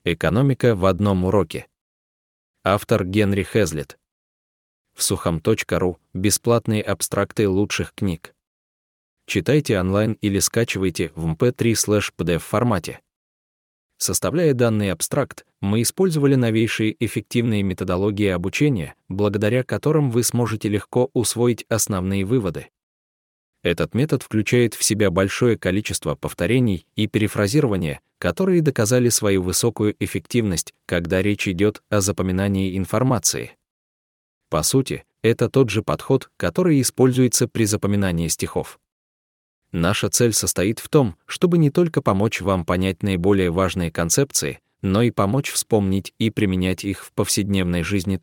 Экономика в одном уроке. Автор Генри Хезлит. В сухом.ру бесплатные абстракты лучших книг. Читайте онлайн или скачивайте в mp3/pdf формате. Составляя данный абстракт, мы использовали новейшие эффективные методологии обучения, благодаря которым вы сможете легко усвоить основные выводы. Этот метод включает в себя большое количество повторений и перефразирования, которые доказали свою высокую эффективность, когда речь идет о запоминании информации. По сути, это тот же подход, который используется при запоминании стихов. Наша цель состоит в том, чтобы не только помочь вам понять наиболее важные концепции, но и помочь вспомнить и применять их в повседневной жизни.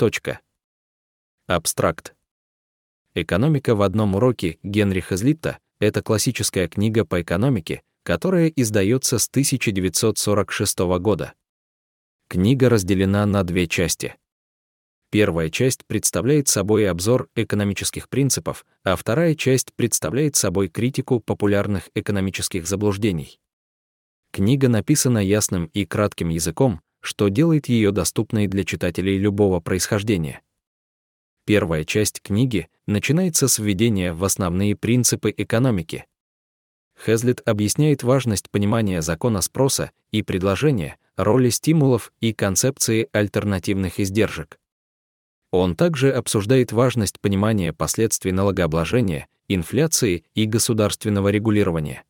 Абстракт. «Экономика в одном уроке» Генри Хезлитта — это классическая книга по экономике, которая издается с 1946 года. Книга разделена на две части. Первая часть представляет собой обзор экономических принципов, а вторая часть представляет собой критику популярных экономических заблуждений. Книга написана ясным и кратким языком, что делает ее доступной для читателей любого происхождения. Первая часть книги начинается с введения в основные принципы экономики. Хезлит объясняет важность понимания закона спроса и предложения, роли стимулов и концепции альтернативных издержек. Он также обсуждает важность понимания последствий налогообложения, инфляции и государственного регулирования.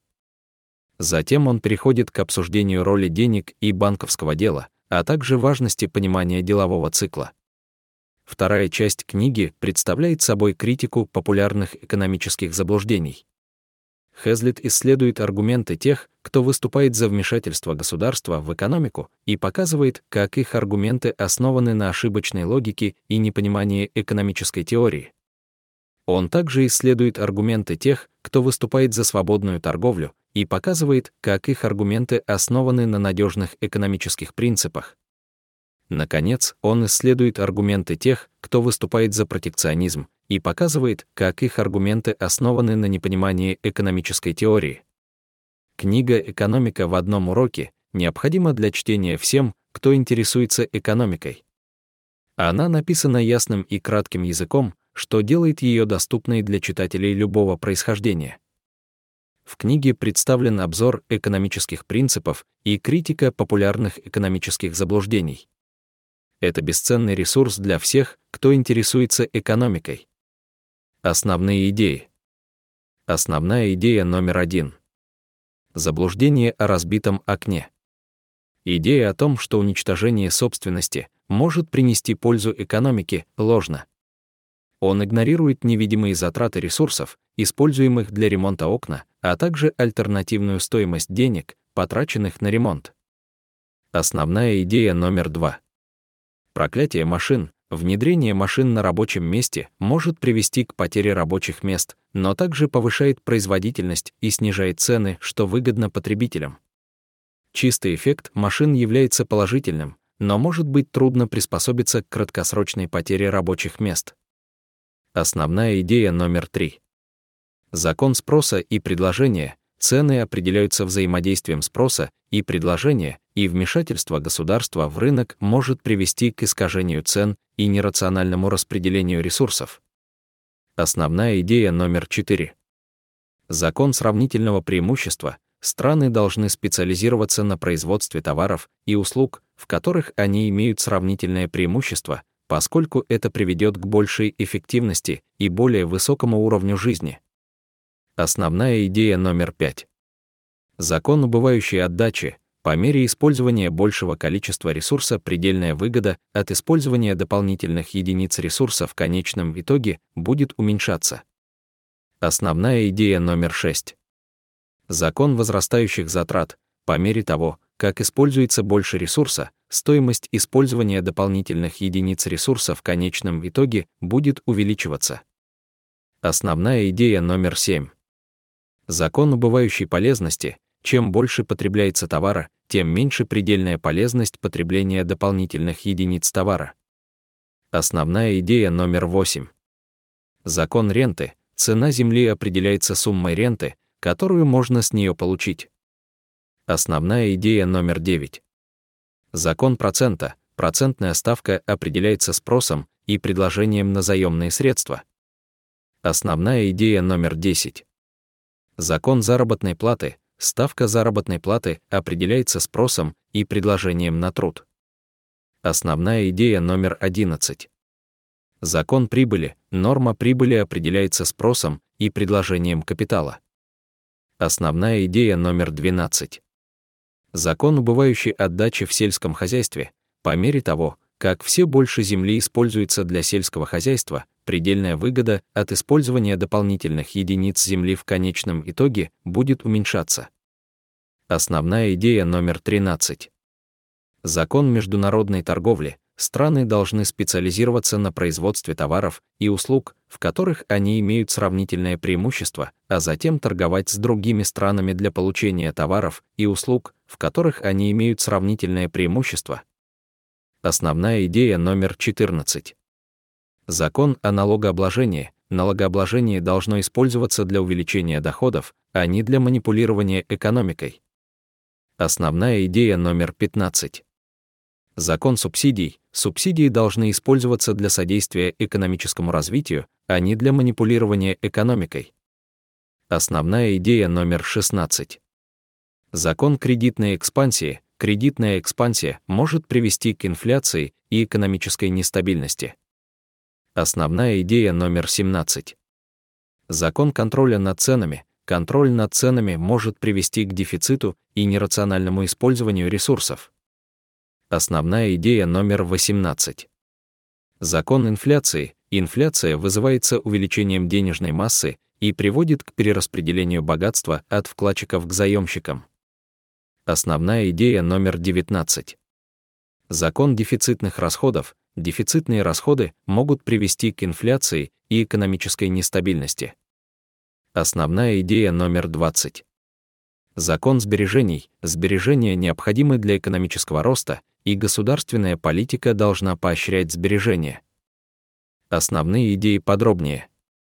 Затем он переходит к обсуждению роли денег и банковского дела, а также важности понимания делового цикла. Вторая часть книги представляет собой критику популярных экономических заблуждений. Хезлит исследует аргументы тех, кто выступает за вмешательство государства в экономику, и показывает, как их аргументы основаны на ошибочной логике и непонимании экономической теории. Он также исследует аргументы тех, кто выступает за свободную торговлю, и показывает, как их аргументы основаны на надежных экономических принципах. Наконец, он исследует аргументы тех, кто выступает за протекционизм, и показывает, как их аргументы основаны на непонимании экономической теории. Книга «Экономика в одном уроке» необходима для чтения всем, кто интересуется экономикой. Она написана ясным и кратким языком, что делает ее доступной для читателей любого происхождения. В книге представлен обзор экономических принципов и критика популярных экономических заблуждений. Это бесценный ресурс для всех, кто интересуется экономикой. Основные идеи. Основная идея номер 1. Заблуждение о разбитом окне. Идея о том, что уничтожение собственности может принести пользу экономике, ложна. Он игнорирует невидимые затраты ресурсов, используемых для ремонта окна, а также альтернативную стоимость денег, потраченных на ремонт. Основная идея номер 2. Проклятие машин. Внедрение машин на рабочем месте может привести к потере рабочих мест, но также повышает производительность и снижает цены, что выгодно потребителям. Чистый эффект машин является положительным, но может быть трудно приспособиться к краткосрочной потере рабочих мест. Основная идея номер 3. Закон спроса и предложения. Цены определяются взаимодействием спроса и предложения, и вмешательство государства в рынок может привести к искажению цен и нерациональному распределению ресурсов. Основная идея номер 4. Закон сравнительного преимущества. Страны должны специализироваться на производстве товаров и услуг, в которых они имеют сравнительное преимущество, поскольку это приведет к большей эффективности и более высокому уровню жизни. Основная идея номер 5. Закон убывающей отдачи. По мере использования большего количества ресурса предельная выгода от использования дополнительных единиц ресурса в конечном итоге будет уменьшаться. Основная идея номер 6. Закон возрастающих затрат. По мере того, как используется больше ресурса, стоимость использования дополнительных единиц ресурса в конечном итоге будет увеличиваться. Основная идея номер 7. Закон убывающей полезности. Чем больше потребляется товара, тем меньше предельная полезность потребления дополнительных единиц товара. Основная идея номер 8. Закон ренты. Цена земли определяется суммой ренты, которую можно с нее получить. Основная идея номер 9. Закон процента. Процентная ставка определяется спросом и предложением на заемные средства. Основная идея номер 10. Закон заработной платы. Ставка заработной платы определяется спросом и предложением на труд. Основная идея номер 11. Закон прибыли. Норма прибыли определяется спросом и предложением капитала. Основная идея номер 12. Закон убывающей отдачи в сельском хозяйстве. По мере того, как все больше земли используется для сельского хозяйства, предельная выгода от использования дополнительных единиц земли в конечном итоге будет уменьшаться. Основная идея номер 13. Закон международной торговли. Страны должны специализироваться на производстве товаров и услуг, в которых они имеют сравнительное преимущество, а затем торговать с другими странами для получения товаров и услуг, в которых они имеют сравнительное преимущество. Основная идея номер 14. Закон о налогообложении. Налогообложение должно использоваться для увеличения доходов, а не для манипулирования экономикой. Основная идея номер 15. Закон субсидий. Субсидии должны использоваться для содействия экономическому развитию, а не для манипулирования экономикой. Основная идея номер 16. Закон кредитной экспансии. Кредитная экспансия может привести к инфляции и экономической нестабильности. Основная идея номер 17. Закон контроля над ценами. Контроль над ценами может привести к дефициту и нерациональному использованию ресурсов. Основная идея номер 18. Закон инфляции. Инфляция вызывается увеличением денежной массы и приводит к перераспределению богатства от вкладчиков к заемщикам. Основная идея номер 19. Закон дефицитных расходов. Дефицитные расходы могут привести к инфляции и экономической нестабильности. Основная идея номер 20. Закон сбережений. Сбережения необходимы для экономического роста, и государственная политика должна поощрять сбережения. Основные идеи подробнее.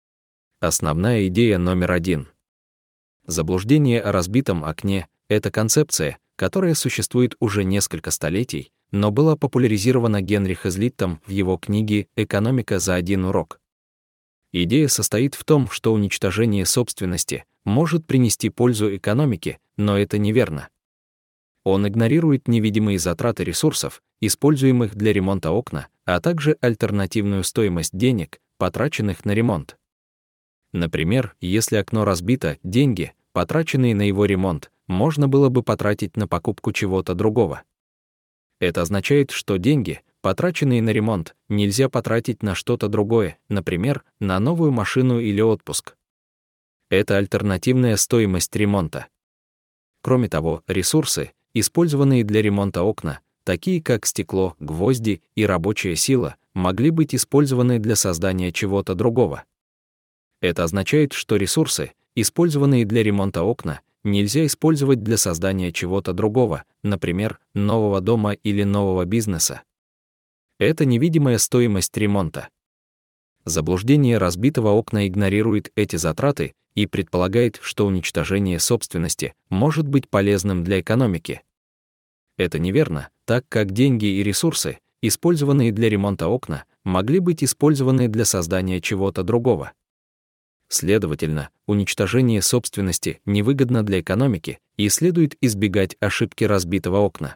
Основная идея номер 1. Заблуждение о разбитом окне — это концепция, которая существует уже несколько столетий, но была популяризирована Генри Хезлиттом в его книге «Экономика за один урок». Идея состоит в том, что уничтожение собственности может принести пользу экономике, но это неверно. Он игнорирует невидимые затраты ресурсов, используемых для ремонта окна, а также альтернативную стоимость денег, потраченных на ремонт. Например, если окно разбито, деньги, потраченные на его ремонт, можно было бы потратить на покупку чего-то другого. Это означает, что деньги, потраченные на ремонт, нельзя потратить на что-то другое, например, на новую машину или отпуск. Это альтернативная стоимость ремонта. Кроме того, ресурсы, использованные для ремонта окна, такие как стекло, гвозди и рабочая сила, могли быть использованы для создания чего-то другого. Это означает, что ресурсы, использованные для ремонта окна, нельзя использовать для создания чего-то другого, например, нового дома или нового бизнеса. Это невидимая стоимость ремонта. Заблуждение разбитого окна игнорирует эти затраты и предполагает, что уничтожение собственности может быть полезным для экономики. Это неверно, так как деньги и ресурсы, использованные для ремонта окна, могли быть использованы для создания чего-то другого. Следовательно, уничтожение собственности невыгодно для экономики и следует избегать ошибки разбитого окна.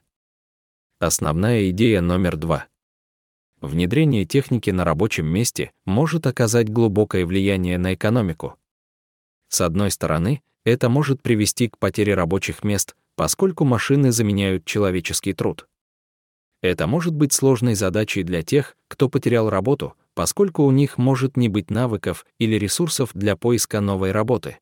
Основная идея номер 2. Внедрение техники на рабочем месте может оказать глубокое влияние на экономику. С одной стороны, это может привести к потере рабочих мест, поскольку машины заменяют человеческий труд. Это может быть сложной задачей для тех, кто потерял работу, поскольку у них может не быть навыков или ресурсов для поиска новой работы.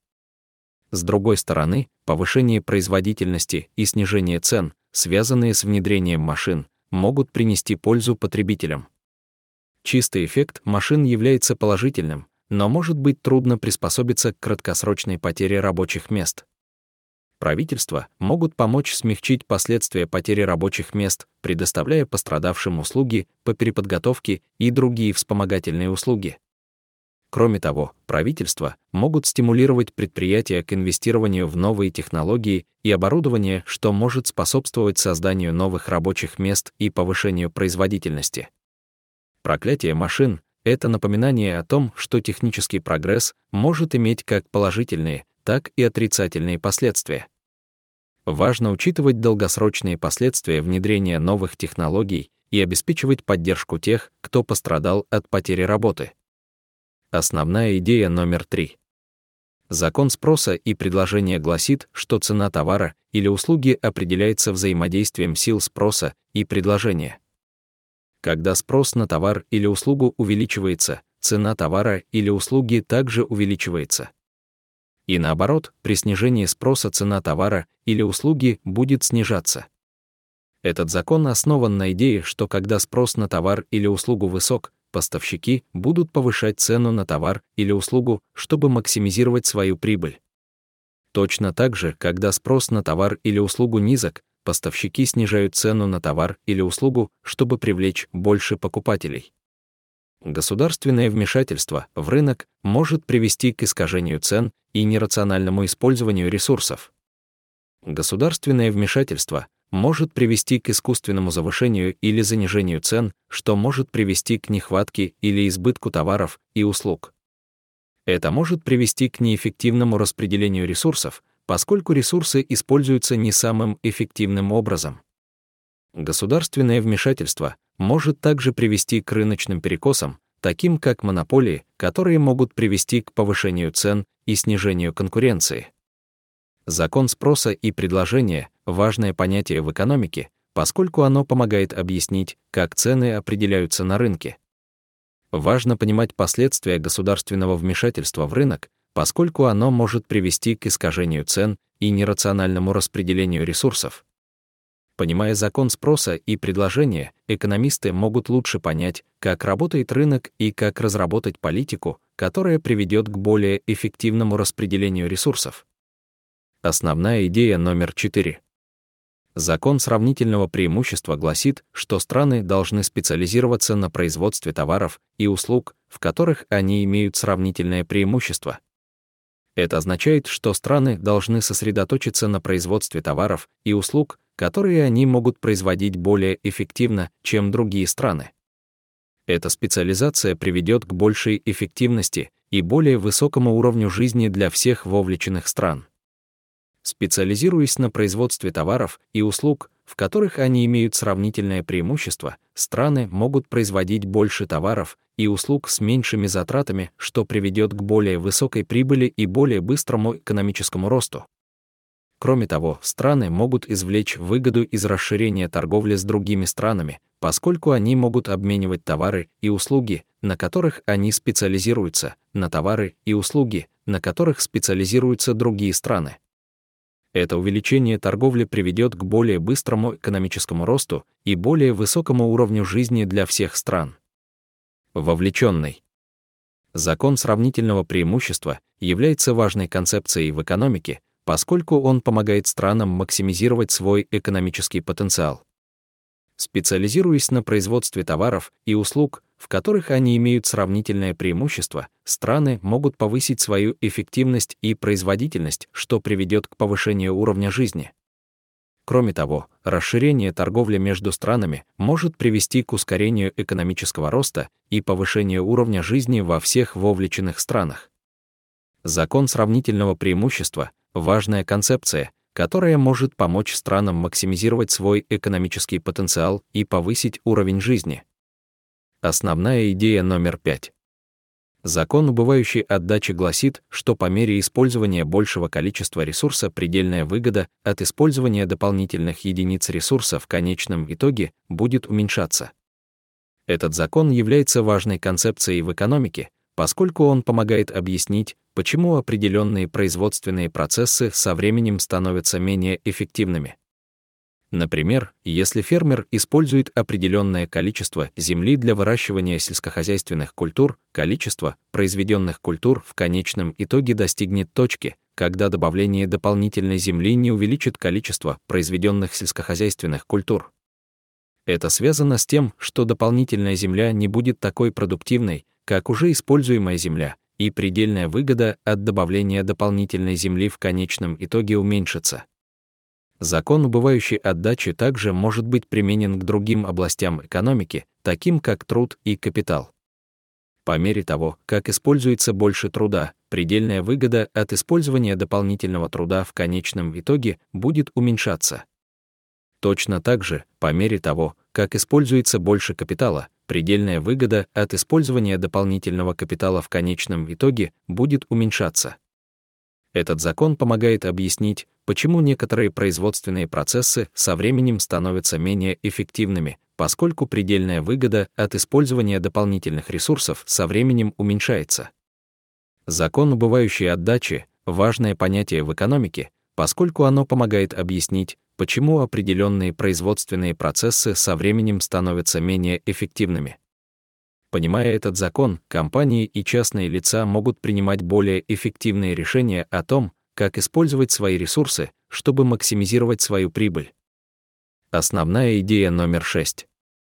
С другой стороны, повышение производительности и снижение цен, связанные с внедрением машин, могут принести пользу потребителям. Чистый эффект машин является положительным, но может быть трудно приспособиться к краткосрочной потере рабочих мест. Правительства могут помочь смягчить последствия потери рабочих мест, предоставляя пострадавшим услуги по переподготовке и другие вспомогательные услуги. Кроме того, правительства могут стимулировать предприятия к инвестированию в новые технологии и оборудование, что может способствовать созданию новых рабочих мест и повышению производительности. Проклятие машин — это напоминание о том, что технический прогресс может иметь как положительные, так и отрицательные последствия. Важно учитывать долгосрочные последствия внедрения новых технологий и обеспечивать поддержку тех, кто пострадал от потери работы. Основная идея номер 3. Закон спроса и предложения гласит, что цена товара или услуги определяется взаимодействием сил спроса и предложения. Когда спрос на товар или услугу увеличивается, цена товара или услуги также увеличивается. И наоборот, при снижении спроса цена товара или услуги будет снижаться. Этот закон основан на идее, что когда спрос на товар или услугу высок, поставщики будут повышать цену на товар или услугу, чтобы максимизировать свою прибыль. Точно так же, когда спрос на товар или услугу низок, поставщики снижают цену на товар или услугу, чтобы привлечь больше покупателей. Государственное вмешательство в рынок может привести к искажению цен и нерациональному использованию ресурсов. Государственное вмешательство может привести к искусственному завышению или занижению цен, что может привести к нехватке или избытку товаров и услуг. Это может привести к неэффективному распределению ресурсов, поскольку ресурсы используются не самым эффективным образом. Государственное вмешательство может также привести к рыночным перекосам, таким как монополии, которые могут привести к повышению цен и снижению конкуренции. Закон спроса и предложения — важное понятие в экономике, поскольку оно помогает объяснить, как цены определяются на рынке. Важно понимать последствия государственного вмешательства в рынок, поскольку оно может привести к искажению цен и нерациональному распределению ресурсов. Понимая закон спроса и предложения, экономисты могут лучше понять, как работает рынок и как разработать политику, которая приведет к более эффективному распределению ресурсов. Основная идея номер 4. Закон сравнительного преимущества гласит, что страны должны специализироваться на производстве товаров и услуг, в которых они имеют сравнительное преимущество. Это означает, что страны должны сосредоточиться на производстве товаров и услуг, которые они могут производить более эффективно, чем другие страны. Эта специализация приведет к большей эффективности и более высокому уровню жизни для всех вовлеченных стран. Специализируясь на производстве товаров и услуг, в которых они имеют сравнительное преимущество, страны могут производить больше товаров и услуг с меньшими затратами, что приведет к более высокой прибыли и более быстрому экономическому росту. Кроме того, страны могут извлечь выгоду из расширения торговли с другими странами, поскольку они могут обменивать товары и услуги, на которых они специализируются, на товары и услуги, на которых специализируются другие страны. Это увеличение торговли приведет к более быстрому экономическому росту и более высокому уровню жизни для всех стран. Вовлеченный. Закон сравнительного преимущества является важной концепцией в экономике, поскольку он помогает странам максимизировать свой экономический потенциал. Специализируясь на производстве товаров и услуг, в которых они имеют сравнительное преимущество, страны могут повысить свою эффективность и производительность, что приведет к повышению уровня жизни. Кроме того, расширение торговли между странами может привести к ускорению экономического роста и повышению уровня жизни во всех вовлеченных странах. Закон сравнительного преимущества — важная концепция, которая может помочь странам максимизировать свой экономический потенциал и повысить уровень жизни. Основная идея номер 5. Закон убывающей отдачи гласит, что по мере использования большего количества ресурса предельная выгода от использования дополнительных единиц ресурса в конечном итоге будет уменьшаться. Этот закон является важной концепцией в экономике, поскольку он помогает объяснить, почему определенные производственные процессы со временем становятся менее эффективными. Например, если фермер использует определенное количество земли для выращивания сельскохозяйственных культур, количество произведенных культур в конечном итоге достигнет точки, когда добавление дополнительной земли не увеличит количество произведенных сельскохозяйственных культур. Это связано с тем, что дополнительная земля не будет такой продуктивной, как уже используемая земля, и предельная выгода от добавления дополнительной земли в конечном итоге уменьшится. Закон убывающей отдачи также может быть применен к другим областям экономики, таким как труд и капитал. По мере того, как используется больше труда, предельная выгода от использования дополнительного труда в конечном итоге будет уменьшаться. Точно так же, по мере того, как используется больше капитала, предельная выгода от использования дополнительного капитала в конечном итоге будет уменьшаться. Этот закон помогает объяснить, почему некоторые производственные процессы со временем становятся менее эффективными, поскольку предельная выгода от использования дополнительных ресурсов со временем уменьшается. Закон убывающей отдачи — важное понятие в экономике, поскольку оно помогает объяснить, почему определенные производственные процессы со временем становятся менее эффективными. Понимая этот закон, компании и частные лица могут принимать более эффективные решения о том, как использовать свои ресурсы, чтобы максимизировать свою прибыль. Основная идея номер 6.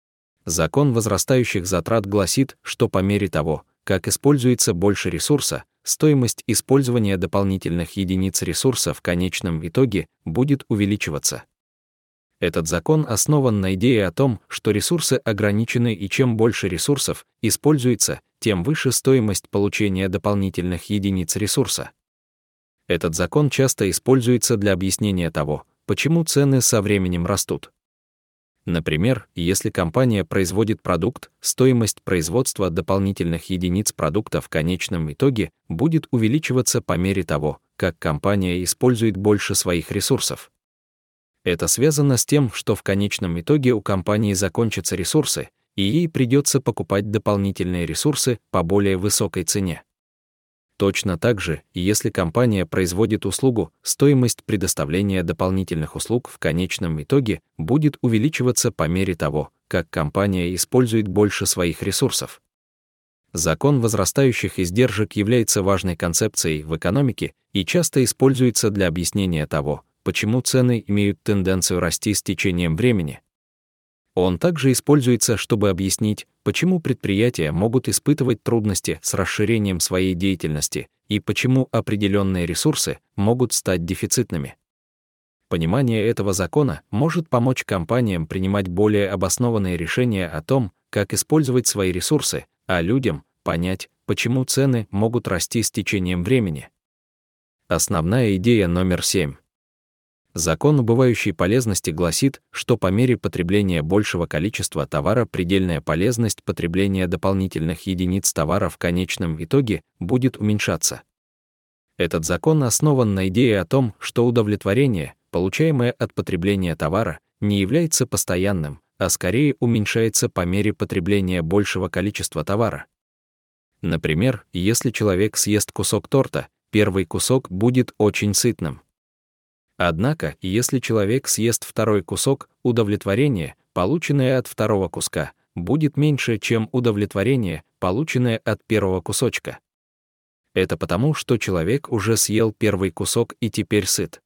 Закон возрастающих затрат гласит, что по мере того, как используется больше ресурса, стоимость использования дополнительных единиц ресурса в конечном итоге будет увеличиваться. Этот закон основан на идее о том, что ресурсы ограничены, и чем больше ресурсов используется, тем выше стоимость получения дополнительных единиц ресурса. Этот закон часто используется для объяснения того, почему цены со временем растут. Например, если компания производит продукт, стоимость производства дополнительных единиц продукта в конечном итоге будет увеличиваться по мере того, как компания использует больше своих ресурсов. Это связано с тем, что в конечном итоге у компании закончатся ресурсы, и ей придется покупать дополнительные ресурсы по более высокой цене. Точно так же, если компания производит услугу, стоимость предоставления дополнительных услуг в конечном итоге будет увеличиваться по мере того, как компания использует больше своих ресурсов. Закон возрастающих издержек является важной концепцией в экономике и часто используется для объяснения того, почему цены имеют тенденцию расти с течением времени. Он также используется, чтобы объяснить, почему предприятия могут испытывать трудности с расширением своей деятельности и почему определенные ресурсы могут стать дефицитными. Понимание этого закона может помочь компаниям принимать более обоснованные решения о том, как использовать свои ресурсы, а людям понять, почему цены могут расти с течением времени. Основная идея номер 7. Закон убывающей полезности гласит, что по мере потребления большего количества товара предельная полезность потребления дополнительных единиц товара в конечном итоге будет уменьшаться. Этот закон основан на идее о том, что удовлетворение, получаемое от потребления товара, не является постоянным, а скорее уменьшается по мере потребления большего количества товара. Например, если человек съест кусок торта, первый кусок будет очень сытным. Однако, если человек съест второй кусок, удовлетворение, полученное от второго куска, будет меньше, чем удовлетворение, полученное от первого кусочка. Это потому, что человек уже съел первый кусок и теперь сыт.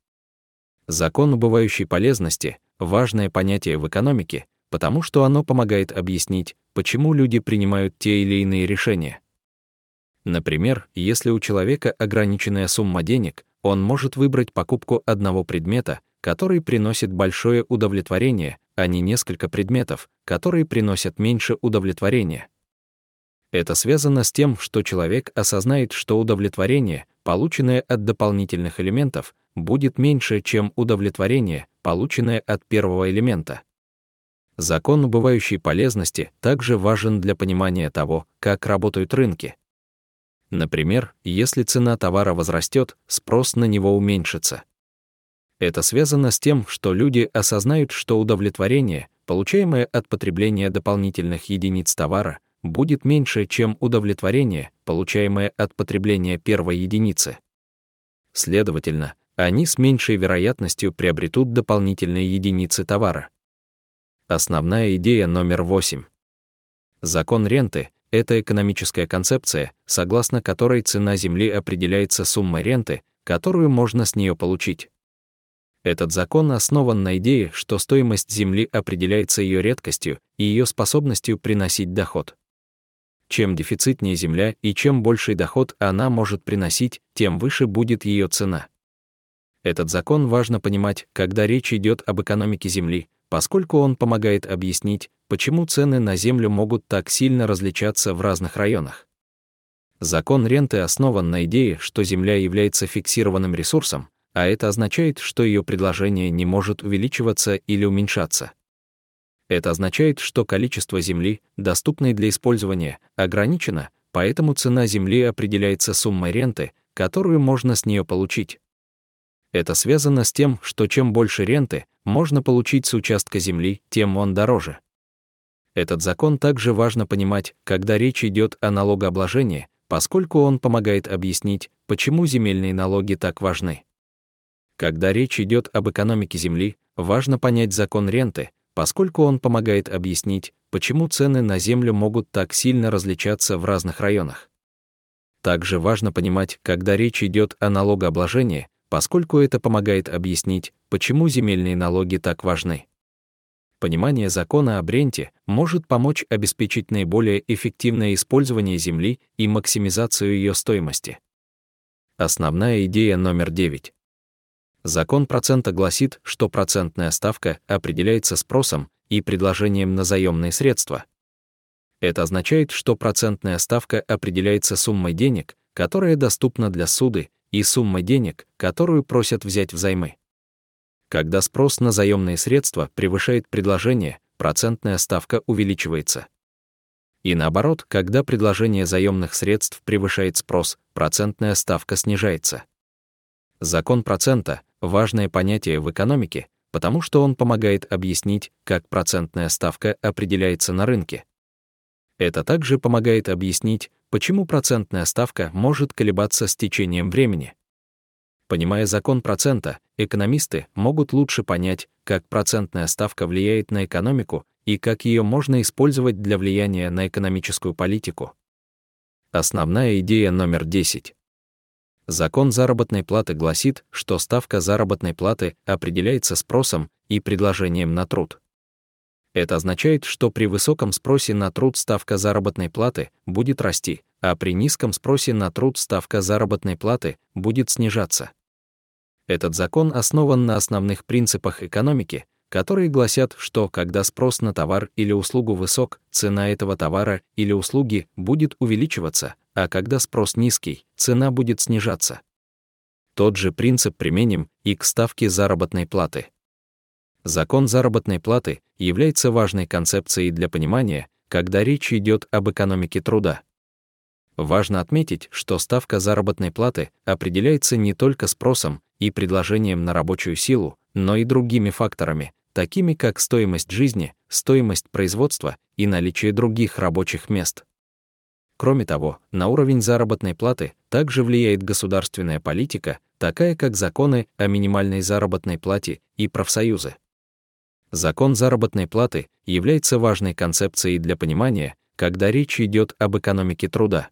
Закон убывающей полезности — важное понятие в экономике, потому что оно помогает объяснить, почему люди принимают те или иные решения. Например, если у человека ограниченная сумма денег, он может выбрать покупку одного предмета, который приносит большое удовлетворение, а не несколько предметов, которые приносят меньше удовлетворения. Это связано с тем, что человек осознает, что удовлетворение, полученное от дополнительных элементов, будет меньше, чем удовлетворение, полученное от первого элемента. Закон убывающей полезности также важен для понимания того, как работают рынки. Например, если цена товара возрастет, спрос на него уменьшится. Это связано с тем, что люди осознают, что удовлетворение, получаемое от потребления дополнительных единиц товара, будет меньше, чем удовлетворение, получаемое от потребления первой единицы. Следовательно, они с меньшей вероятностью приобретут дополнительные единицы товара. Основная идея номер 8. Закон ренты — это экономическая концепция, согласно которой цена земли определяется суммой ренты, которую можно с нее получить. Этот закон основан на идее, что стоимость земли определяется ее редкостью и ее способностью приносить доход. чем дефицитнее земля и чем больший доход она может приносить, тем выше будет ее цена. Этот закон важно понимать, когда речь идет об экономике земли, поскольку он помогает объяснить, почему цены на землю могут так сильно различаться в разных районах. Закон ренты основан на идее, что земля является фиксированным ресурсом, а это означает, что ее предложение не может увеличиваться или уменьшаться. Это означает, что количество земли, доступной для использования, ограничено, поэтому цена земли определяется суммой ренты, которую можно с нее получить. Это связано с тем, что чем больше ренты можно получить с участка земли, тем он дороже. Этот закон также важно понимать, когда речь идет о налогообложении, поскольку он помогает объяснить, почему земельные налоги так важны. Когда речь идет об экономике земли, важно понять закон ренты, поскольку он помогает объяснить, почему цены на землю могут так сильно различаться в разных районах. Также важно понимать, когда речь идет о налогообложении, поскольку это помогает объяснить, почему земельные налоги так важны. Понимание закона об ренте может помочь обеспечить наиболее эффективное использование земли и максимизацию ее стоимости. Основная идея номер 9. Закон процента гласит, что процентная ставка определяется спросом и предложением на заемные средства. Это означает, что процентная ставка определяется суммой денег, которая доступна для суды, и суммой денег, которую просят взять взаймы. Когда спрос на заемные средства превышает предложение, процентная ставка увеличивается. И наоборот, когда предложение заемных средств превышает спрос, процентная ставка снижается. Закон процента — важное понятие в экономике, потому что он помогает объяснить, как процентная ставка определяется на рынке. Это также помогает объяснить, почему процентная ставка может колебаться с течением времени. Понимая закон процента, экономисты могут лучше понять, как процентная ставка влияет на экономику и как ее можно использовать для влияния на экономическую политику. Основная идея номер 10. Закон заработной платы гласит, что ставка заработной платы определяется спросом и предложением на труд. Это означает, что при высоком спросе на труд ставка заработной платы будет расти, а при низком спросе на труд ставка заработной платы будет снижаться. Этот закон основан на основных принципах экономики, которые гласят, что когда спрос на товар или услугу высок, цена этого товара или услуги будет увеличиваться, а когда спрос низкий, цена будет снижаться. Тот же принцип применим и к ставке заработной платы. Закон заработной платы является важной концепцией для понимания, когда речь идет об экономике труда. Важно отметить, что ставка заработной платы определяется не только спросом и предложением на рабочую силу, но и другими факторами, такими как стоимость жизни, стоимость производства и наличие других рабочих мест. Кроме того, на уровень заработной платы также влияет государственная политика, такая как законы о минимальной заработной плате и профсоюзы. Закон заработной платы является важной концепцией для понимания, когда речь идет об экономике труда.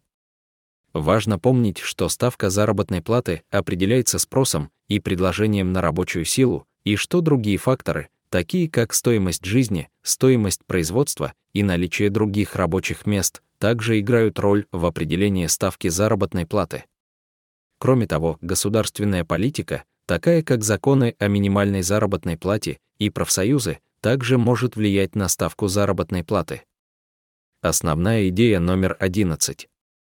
Важно помнить, что ставка заработной платы определяется спросом и предложением на рабочую силу, и что другие факторы, такие как стоимость жизни, стоимость производства и наличие других рабочих мест, также играют роль в определении ставки заработной платы. Кроме того, государственная политика, такая как законы о минимальной заработной плате и профсоюзы, также может влиять на ставку заработной платы. Основная идея номер 11.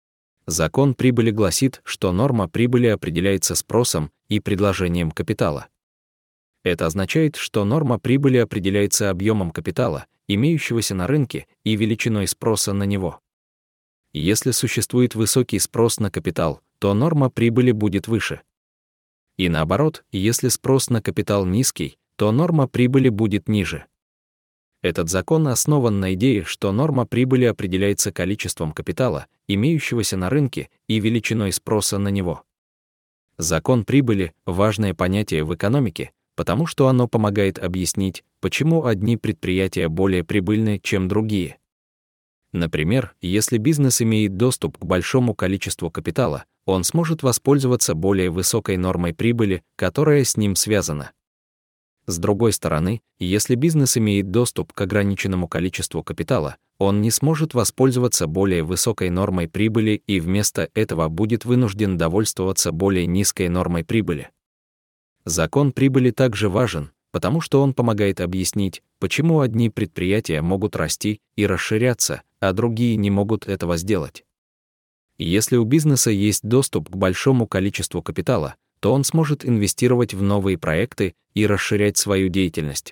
Закон прибыли гласит, что норма прибыли определяется спросом и предложением капитала. Это означает, что норма прибыли определяется объемом капитала, имеющегося на рынке, и величиной спроса на него. Если существует высокий спрос на капитал, то норма прибыли будет выше. И наоборот, если спрос на капитал низкий, то норма прибыли будет ниже. Этот закон основан на идее, что норма прибыли определяется количеством капитала, имеющегося на рынке, и величиной спроса на него. Закон прибыли — важное понятие в экономике, потому что оно помогает объяснить, почему одни предприятия более прибыльны, чем другие. Например, если бизнес имеет доступ к большому количеству капитала, он сможет воспользоваться более высокой нормой прибыли, которая с ним связана. С другой стороны, если бизнес имеет доступ к ограниченному количеству капитала, он не сможет воспользоваться более высокой нормой прибыли и вместо этого будет вынужден довольствоваться более низкой нормой прибыли. Закон прибыли также важен, потому что он помогает объяснить, почему одни предприятия могут расти и расширяться, а другие не могут этого сделать. Если у бизнеса есть доступ к большому количеству капитала, то он сможет инвестировать в новые проекты и расширять свою деятельность.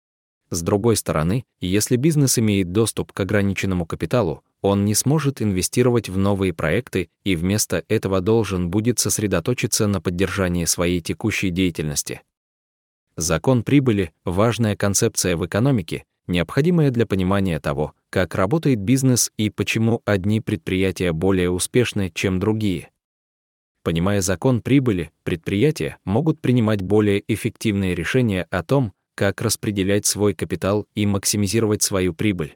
С другой стороны, если бизнес имеет доступ к ограниченному капиталу, он не сможет инвестировать в новые проекты и вместо этого должен будет сосредоточиться на поддержании своей текущей деятельности. Закон прибыли — важная концепция в экономике, необходимая для понимания того, как работает бизнес и почему одни предприятия более успешны, чем другие. Понимая закон прибыли, предприятия могут принимать более эффективные решения о том, как распределять свой капитал и максимизировать свою прибыль.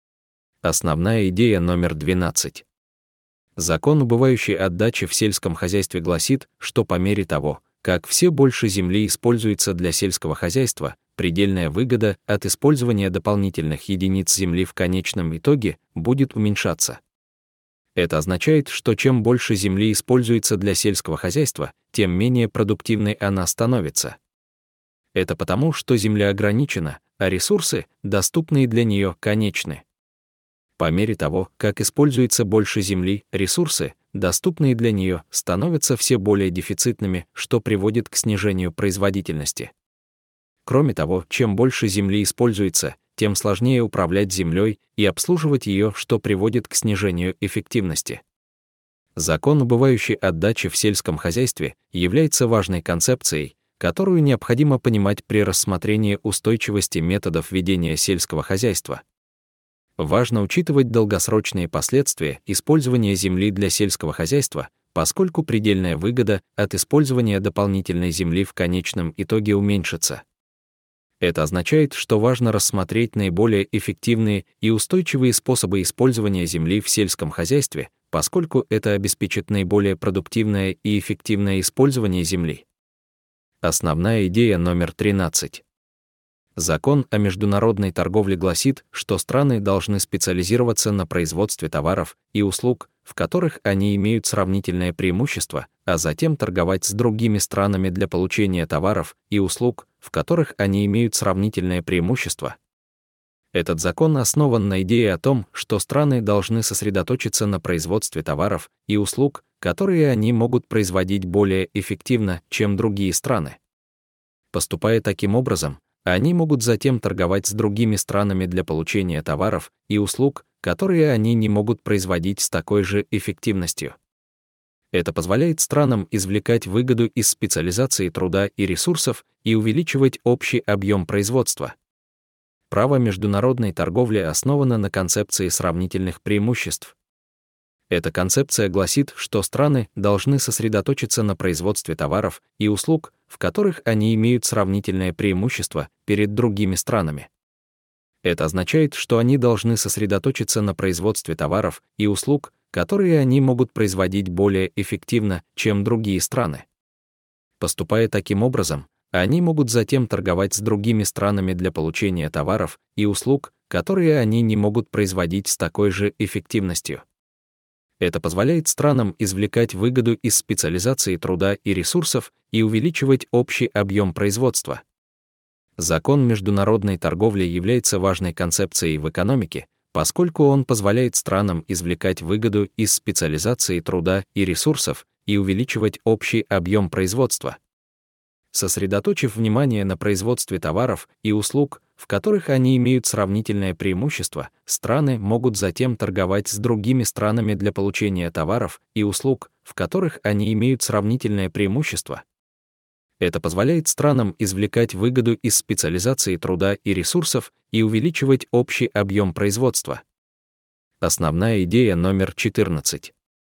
Основная идея номер 12. Закон убывающей отдачи в сельском хозяйстве гласит, что по мере того, как все больше земли используется для сельского хозяйства, предельная выгода от использования дополнительных единиц земли в конечном итоге будет уменьшаться. Это означает, что чем больше земли используется для сельского хозяйства, тем менее продуктивной она становится. Это потому, что земля ограничена, а ресурсы, доступные для нее, конечны. По мере того, как используется больше земли, ресурсы, доступные для нее, становятся все более дефицитными, что приводит к снижению производительности. Кроме того, чем больше земли используется, тем сложнее управлять землей и обслуживать ее, что приводит к снижению эффективности. Закон убывающей отдачи в сельском хозяйстве является важной концепцией, которую необходимо понимать при рассмотрении устойчивости методов ведения сельского хозяйства. Важно учитывать долгосрочные последствия использования земли для сельского хозяйства, поскольку предельная выгода от использования дополнительной земли в конечном итоге уменьшится. Это означает, что важно рассмотреть наиболее эффективные и устойчивые способы использования земли в сельском хозяйстве, поскольку это обеспечит наиболее продуктивное и эффективное использование земли. Основная идея номер 13. Закон о международной торговле гласит, что страны должны специализироваться на производстве товаров и услуг, в которых они имеют сравнительное преимущество, а затем торговать с другими странами для получения товаров и услуг, в которых они имеют сравнительное преимущество. Этот закон основан на идее о том, что страны должны сосредоточиться на производстве товаров и услуг, которые они могут производить более эффективно, чем другие страны. Поступая таким образом, они могут затем торговать с другими странами для получения товаров и услуг, которые они не могут производить с такой же эффективностью. Это позволяет странам извлекать выгоду из специализации труда и ресурсов и увеличивать общий объем производства. Право международной торговли основано на концепции сравнительных преимуществ. Эта концепция гласит, что страны должны сосредоточиться на производстве товаров и услуг, в которых они имеют сравнительное преимущество перед другими странами. Это означает, что они должны сосредоточиться на производстве товаров и услуг, которые они могут производить более эффективно, чем другие страны. Поступая таким образом, они могут затем торговать с другими странами для получения товаров и услуг, которые они не могут производить с такой же эффективностью. Это позволяет странам извлекать выгоду из специализации труда и ресурсов и увеличивать общий объем производства. Закон международной торговли является важной концепцией в экономике, поскольку он позволяет странам извлекать выгоду из специализации труда и ресурсов и увеличивать общий объем производства. Сосредоточив внимание на производстве товаров и услуг, в которых они имеют сравнительное преимущество, страны могут затем торговать с другими странами для получения товаров и услуг, в которых они имеют сравнительное преимущество. Это позволяет странам извлекать выгоду из специализации труда и ресурсов и увеличивать общий объем производства. Основная идея номер 14.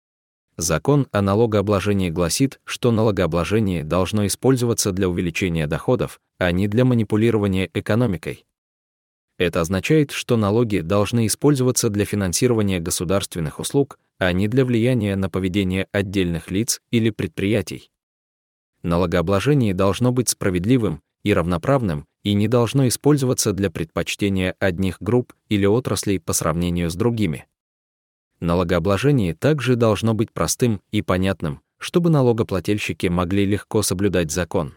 Закон о налогообложении гласит, что налогообложение должно использоваться для увеличения доходов, а не для манипулирования экономикой. Это означает, что налоги должны использоваться для финансирования государственных услуг, а не для влияния на поведение отдельных лиц или предприятий. Налогообложение должно быть справедливым и равноправным и не должно использоваться для предпочтения одних групп или отраслей по сравнению с другими. Налогообложение также должно быть простым и понятным, чтобы налогоплательщики могли легко соблюдать закон.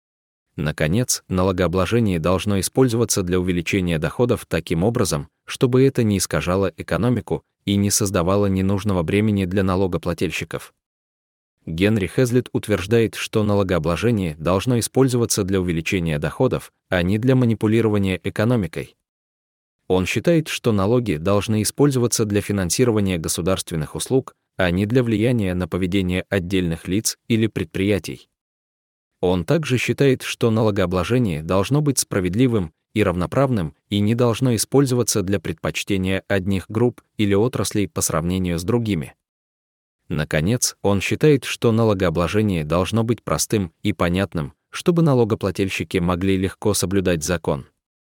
Наконец, налогообложение должно использоваться для увеличения доходов таким образом, чтобы это не искажало экономику и не создавало ненужного бремени для налогоплательщиков. Генри Хезлит утверждает, что налогообложение должно использоваться для увеличения доходов, а не для манипулирования экономикой. Он считает, что налоги должны использоваться для финансирования государственных услуг, а не для влияния на поведение отдельных лиц или предприятий. Он также считает, что налогообложение должно быть справедливым и равноправным и не должно использоваться для предпочтения одних групп или отраслей по сравнению с другими. Наконец, он считает, что налогообложение должно быть простым и понятным, чтобы налогоплательщики могли легко соблюдать закон.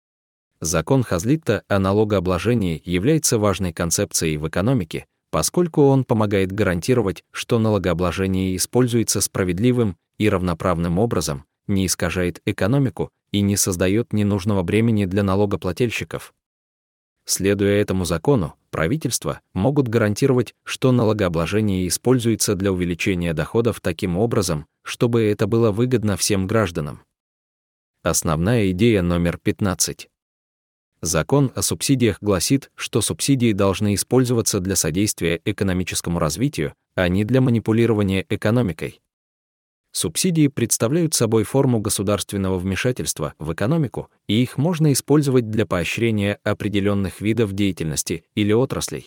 Закон Хазлитта о налогообложении является важной концепцией в экономике, поскольку он помогает гарантировать, что налогообложение используется справедливым и равноправным образом, не искажает экономику и не создает ненужного бремени для налогоплательщиков. Следуя этому закону, правительства могут гарантировать, что налогообложение используется для увеличения доходов таким образом, чтобы это было выгодно всем гражданам. Основная идея номер 15. Закон о субсидиях гласит, что субсидии должны использоваться для содействия экономическому развитию, а не для манипулирования экономикой. Субсидии представляют собой форму государственного вмешательства в экономику, и их можно использовать для поощрения определенных видов деятельности или отраслей.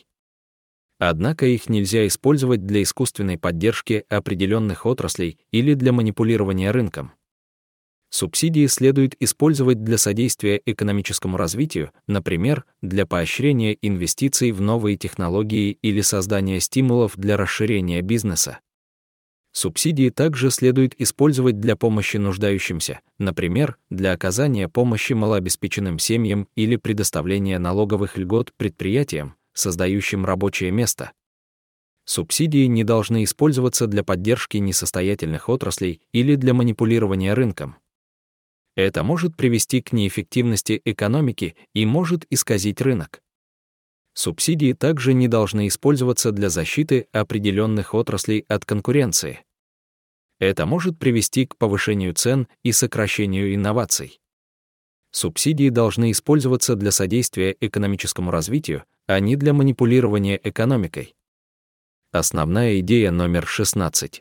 Однако их нельзя использовать для искусственной поддержки определенных отраслей или для манипулирования рынком. Субсидии следует использовать для содействия экономическому развитию, например, для поощрения инвестиций в новые технологии или создания стимулов для расширения бизнеса. Субсидии также следует использовать для помощи нуждающимся, например, для оказания помощи малообеспеченным семьям или предоставления налоговых льгот предприятиям, создающим рабочее место. Субсидии не должны использоваться для поддержки несостоятельных отраслей или для манипулирования рынком. Это может привести к неэффективности экономики и может исказить рынок. Субсидии также не должны использоваться для защиты определенных отраслей от конкуренции. Это может привести к повышению цен и сокращению инноваций. Субсидии должны использоваться для содействия экономическому развитию, а не для манипулирования экономикой. Основная идея номер 16.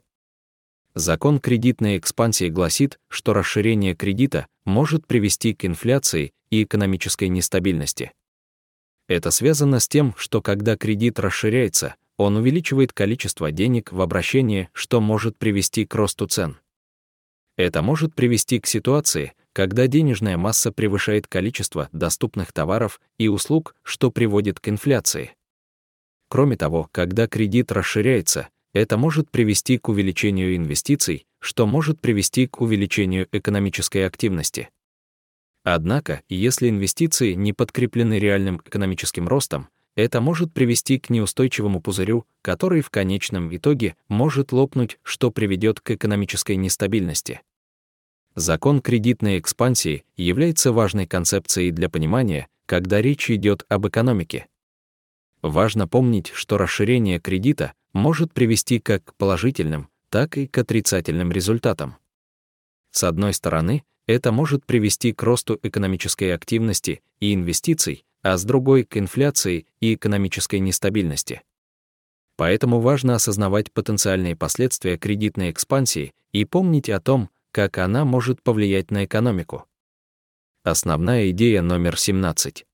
Закон кредитной экспансии гласит, что расширение кредита может привести к инфляции и экономической нестабильности. Это связано с тем, что когда кредит расширяется, он увеличивает количество денег в обращении, что может привести к росту цен. Это может привести к ситуации, когда денежная масса превышает количество доступных товаров и услуг, что приводит к инфляции. Кроме того, когда кредит расширяется, это может привести к увеличению инвестиций, что может привести к увеличению экономической активности. Однако, если инвестиции не подкреплены реальным экономическим ростом, это может привести к неустойчивому пузырю, который в конечном итоге может лопнуть, что приведет к экономической нестабильности. Закон кредитной экспансии является важной концепцией для понимания, когда речь идет об экономике. Важно помнить, что расширение кредита может привести как к положительным, так и к отрицательным результатам. С одной стороны, это может привести к росту экономической активности и инвестиций, а с другой — к инфляции и экономической нестабильности. Поэтому важно осознавать потенциальные последствия кредитной экспансии и помнить о том, как она может повлиять на экономику. Основная идея номер 17.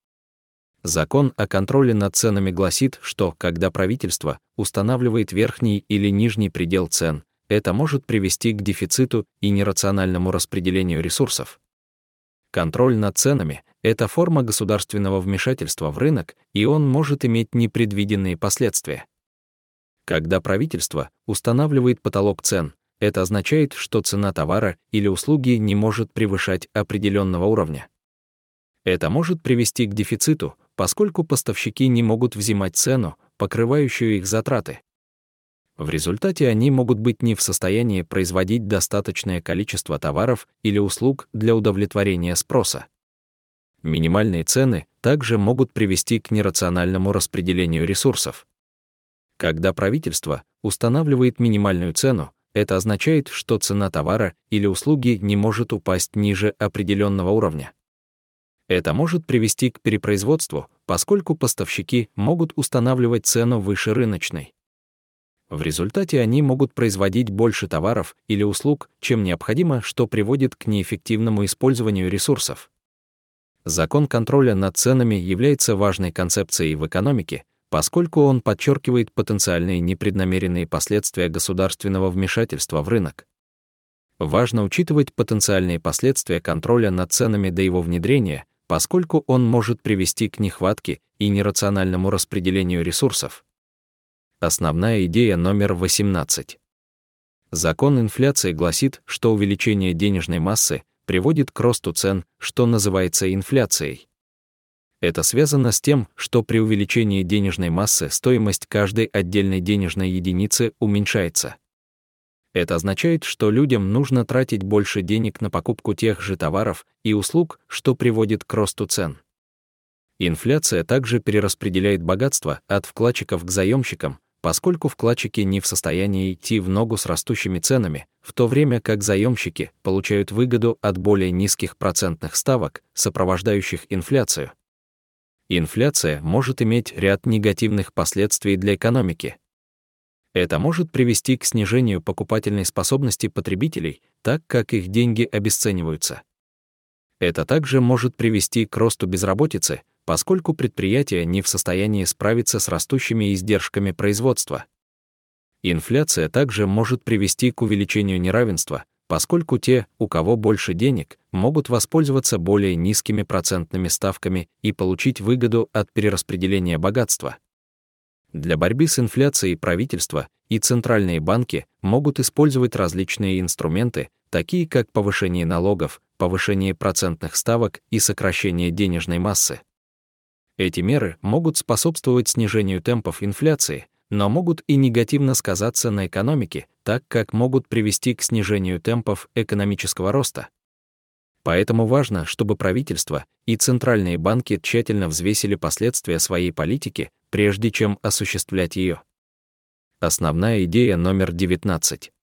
Закон о контроле над ценами гласит, что, когда правительство устанавливает верхний или нижний предел цен, это может привести к дефициту и нерациональному распределению ресурсов. Контроль над ценами — это форма государственного вмешательства в рынок, и он может иметь непредвиденные последствия. Когда правительство устанавливает потолок цен, это означает, что цена товара или услуги не может превышать определенного уровня. Это может привести к дефициту, поскольку поставщики не могут взимать цену, покрывающую их затраты. В результате они могут быть не в состоянии производить достаточное количество товаров или услуг для удовлетворения спроса. Минимальные цены также могут привести к нерациональному распределению ресурсов. Когда правительство устанавливает минимальную цену, это означает, что цена товара или услуги не может упасть ниже определенного уровня. Это может привести к перепроизводству, поскольку поставщики могут устанавливать цену выше рыночной. В результате они могут производить больше товаров или услуг, чем необходимо, что приводит к неэффективному использованию ресурсов. Закон контроля над ценами является важной концепцией в экономике, поскольку он подчеркивает потенциальные непреднамеренные последствия государственного вмешательства в рынок. Важно учитывать потенциальные последствия контроля над ценами до его внедрения, поскольку он может привести к нехватке и нерациональному распределению ресурсов. Основная идея номер 18. Закон инфляции гласит, что увеличение денежной массы приводит к росту цен, что называется инфляцией. Это связано с тем, что при увеличении денежной массы стоимость каждой отдельной денежной единицы уменьшается. Это означает, что людям нужно тратить больше денег на покупку тех же товаров и услуг, что приводит к росту цен. Инфляция также перераспределяет богатство от вкладчиков к заемщикам, поскольку вкладчики не в состоянии идти в ногу с растущими ценами, в то время как заемщики получают выгоду от более низких процентных ставок, сопровождающих инфляцию. Инфляция может иметь ряд негативных последствий для экономики. Это может привести к снижению покупательной способности потребителей, так как их деньги обесцениваются. Это также может привести к росту безработицы, поскольку предприятия не в состоянии справиться с растущими издержками производства. Инфляция также может привести к увеличению неравенства, поскольку те, у кого больше денег, могут воспользоваться более низкими процентными ставками и получить выгоду от перераспределения богатства. Для борьбы с инфляцией правительство и центральные банки могут использовать различные инструменты, такие как повышение налогов, повышение процентных ставок и сокращение денежной массы. Эти меры могут способствовать снижению темпов инфляции, но могут и негативно сказаться на экономике, так как могут привести к снижению темпов экономического роста. Поэтому важно, чтобы правительство и центральные банки тщательно взвесили последствия своей политики, прежде чем осуществлять ее. Основная идея номер 19.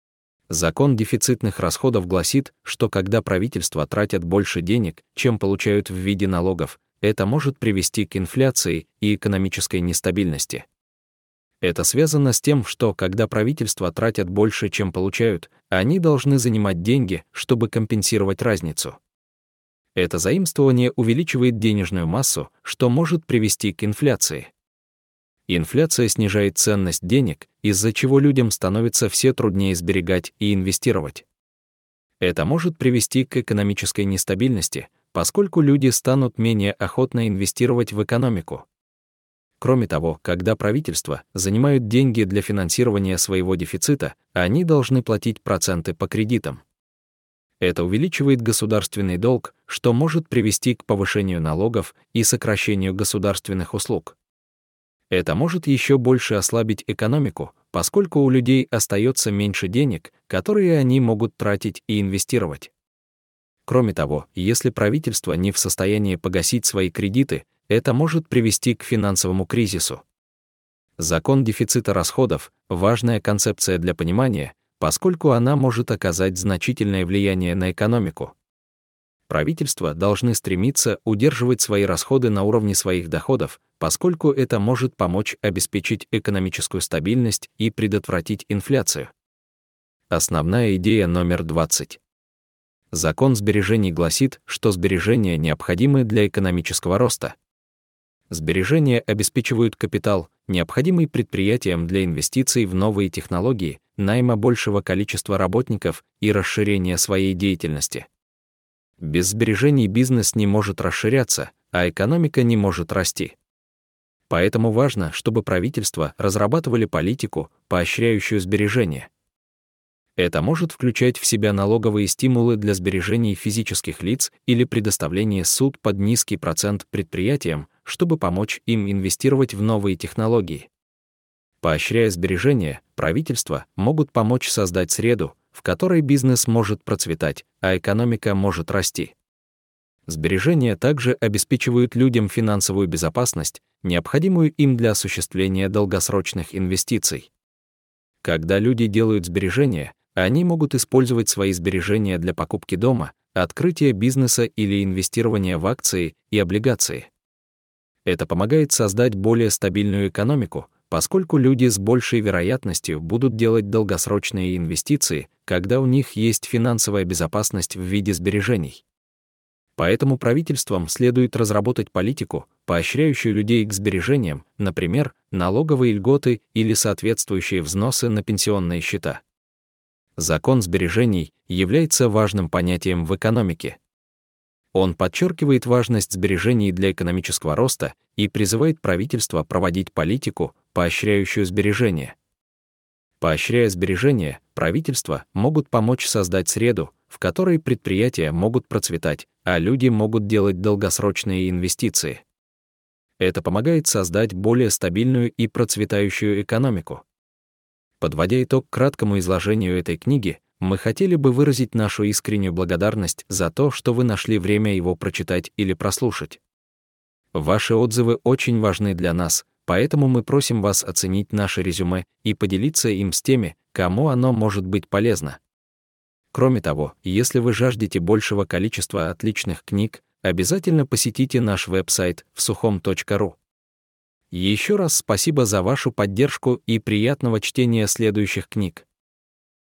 Закон дефицитных расходов гласит, что когда правительства тратят больше денег, чем получают в виде налогов, это может привести к инфляции и экономической нестабильности. Это связано с тем, что когда правительства тратят больше, чем получают, они должны занимать деньги, чтобы компенсировать разницу. Это заимствование увеличивает денежную массу, что может привести к инфляции. Инфляция снижает ценность денег, из-за чего людям становится все труднее сберегать и инвестировать. Это может привести к экономической нестабильности, поскольку люди станут менее охотно инвестировать в экономику. Кроме того, когда правительства занимают деньги для финансирования своего дефицита, они должны платить проценты по кредитам. Это увеличивает государственный долг, что может привести к повышению налогов и сокращению государственных услуг. Это может еще больше ослабить экономику, поскольку у людей остается меньше денег, которые они могут тратить и инвестировать. Кроме того, если правительство не в состоянии погасить свои кредиты, это может привести к финансовому кризису. Закон дефицита расходов — важная концепция для понимания, поскольку она может оказать значительное влияние на экономику. Правительства должны стремиться удерживать свои расходы на уровне своих доходов, поскольку это может помочь обеспечить экономическую стабильность и предотвратить инфляцию. Основная идея номер 20. Закон сбережений гласит, что сбережения необходимы для экономического роста. Сбережения обеспечивают капитал, необходимый предприятиям для инвестиций в новые технологии, найма большего количества работников и расширения своей деятельности. Без сбережений бизнес не может расширяться, а экономика не может расти. Поэтому важно, чтобы правительства разрабатывали политику, поощряющую сбережения. Это может включать в себя налоговые стимулы для сбережений физических лиц или предоставление суд под низкий процент предприятиям, чтобы помочь им инвестировать в новые технологии. Поощряя сбережения, правительства могут помочь создать среду, в которой бизнес может процветать, а экономика может расти. Сбережения также обеспечивают людям финансовую безопасность, необходимую им для осуществления долгосрочных инвестиций. Когда люди делают сбережения, они могут использовать свои сбережения для покупки дома, открытия бизнеса или инвестирования в акции и облигации. Это помогает создать более стабильную экономику, поскольку люди с большей вероятностью будут делать долгосрочные инвестиции, когда у них есть финансовая безопасность в виде сбережений. Поэтому правительствам следует разработать политику, поощряющую людей к сбережениям, например, налоговые льготы или соответствующие взносы на пенсионные счета. Закон сбережений является важным понятием в экономике. Он подчеркивает важность сбережений для экономического роста и призывает правительство проводить политику, поощряющую сбережения. Поощряя сбережения, правительства могут помочь создать среду, в которой предприятия могут процветать, а люди могут делать долгосрочные инвестиции. Это помогает создать более стабильную и процветающую экономику. Подводя итог краткому изложению этой книги, мы хотели бы выразить нашу искреннюю благодарность за то, что вы нашли время его прочитать или прослушать. Ваши отзывы очень важны для нас, поэтому мы просим вас оценить наше резюме и поделиться им с теми, кому оно может быть полезно. Кроме того, если вы жаждете большего количества отличных книг, обязательно посетите наш веб-сайт всухом.ру. Еще раз спасибо за вашу поддержку и приятного чтения следующих книг.